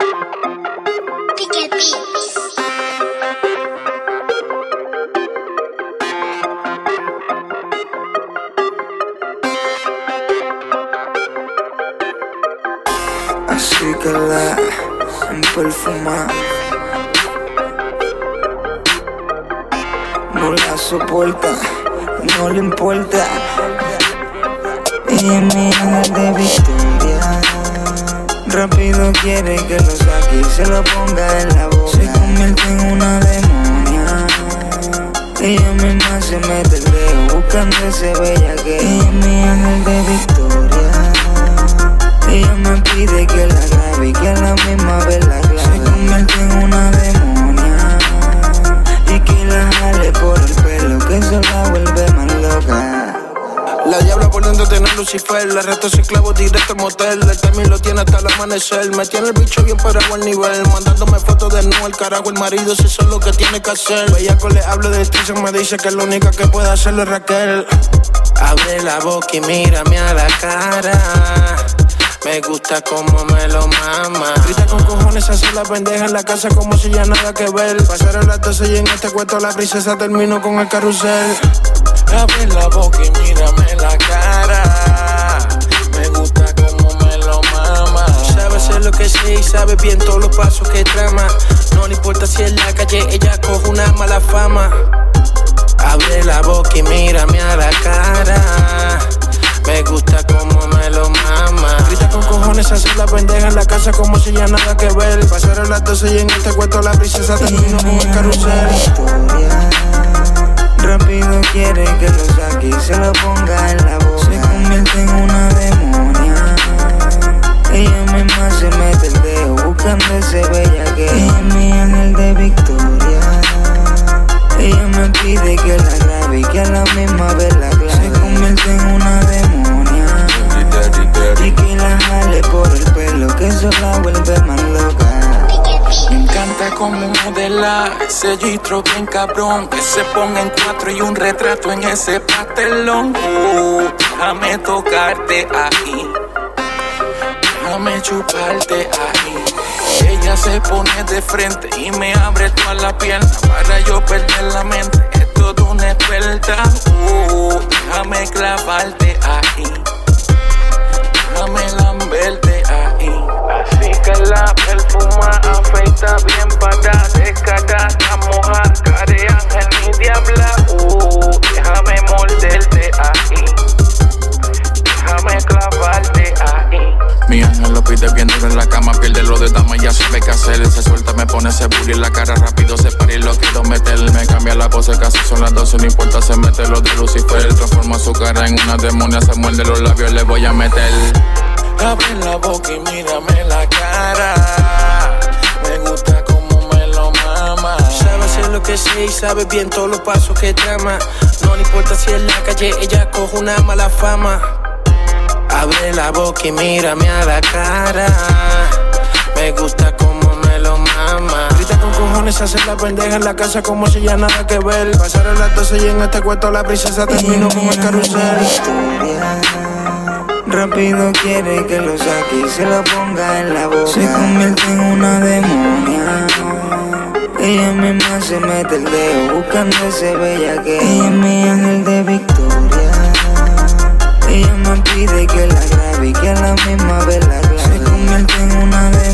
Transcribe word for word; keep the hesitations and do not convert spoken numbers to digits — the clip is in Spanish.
Pique Beats. Así que la perfuma no la soporta, no le importa. Ella es mi ángel de victoria. Rápido quiere que lo saque y se lo ponga en la boca. Se convierte en una demonia. Ella misma se mete el dedo buscando ese bellaque. Ella es mi ángel de victoria. Ella me pide que la grabe y que a la misma vez la clave. Se convierte en una demonia y que la jale por el pelo, que eso la vuelve más loca. La diabla por dentro tiene Lucifer, la resta sin clavo directo al motel. El timing lo tiene hasta el amanecer. Me tiene el bicho bien parado al nivel, mandándome fotos de nuevo. El carajo, el marido, si eso es lo que tiene que hacer. Bellaco le hablo de estrés, me dice que la única que puede hacerlo es Raquel. Abre la boca y mírame a la cara. Me gusta como me lo mama. Grita con cojones, hace la pendeja en la casa como si ya nada que ver. Pasaron las doce y en este cuento la princesa terminó con el carrusel. Abre la boca y mírame la cara. Me gusta como me lo mama. Sabe hacer lo que sé y sabe bien todos los pasos que trama. No le importa si en la calle ella coge una mala fama. Abre la boca y mírame a la cara. Me gusta como me lo mama. Grita con cojones, hace la pendeja en la casa como si ya nada que ver. Pasaron las doce y en este cuento la princesa terminó con el carrusel. Rápido quiere que lo saque y se lo ponga en la boca. Se convierte en una demonia. Ella misma se mete el dedo buscando ese bellaque. Ella es mi ángel de victoria. Ella me pide que la grabe y que a la misma vez la clave. Se convierte en una demonia y que la jale por el pelo, que eso la vuelve más loca. Me encanta como modela ese gistro bien cabrón, que se ponga en cuatro y un retrato en ese pastelón. Uh, déjame tocarte ahí, déjame chuparte ahí. Ella se pone de frente y me abre toda la pierna para yo perder la mente. Es toda una experta. Uh, déjame clavarte ahí, déjame lamberte ahí. Así que la perfuma afeita bien para descargar, a mojar, care ángel mi diabla. Uh, déjame morderte ahí, déjame clavarte ahí. Mi ángel lo pide bien duro en la cama, pierde lo de dama, ya sabe qué hacer. Se suelta, me pone ese booty en la cara, rápido se para y lo quiero meter. Me cambia la pose, casi son las doce, no importa, se mete lo de Lucifer. Transforma su cara en una demonia, se muerde los labios, le voy a meter. Abre la boca y mírame la cara. Me gusta como me lo mama. Sabe hacer lo que sé y sabe bien todos los pasos que trama. No le importa si en la calle ella coge una mala fama. Abre la boca y mírame a la cara. Me gusta como me lo mama. Grita con cojones, hace la pendeja en la casa como si ya nada que ver. Pasaron las doce y en este cuento la princesa terminó con el carrusel. Rápido quiere que lo saque y se lo ponga en la boca. Se convierte en una demonia. Ella misma se mete el dedo buscando ese bellaque. Ella es mi ángel de victoria. Ella me pide que la grabe y que a la misma vez la clave. Se convierte en una demonia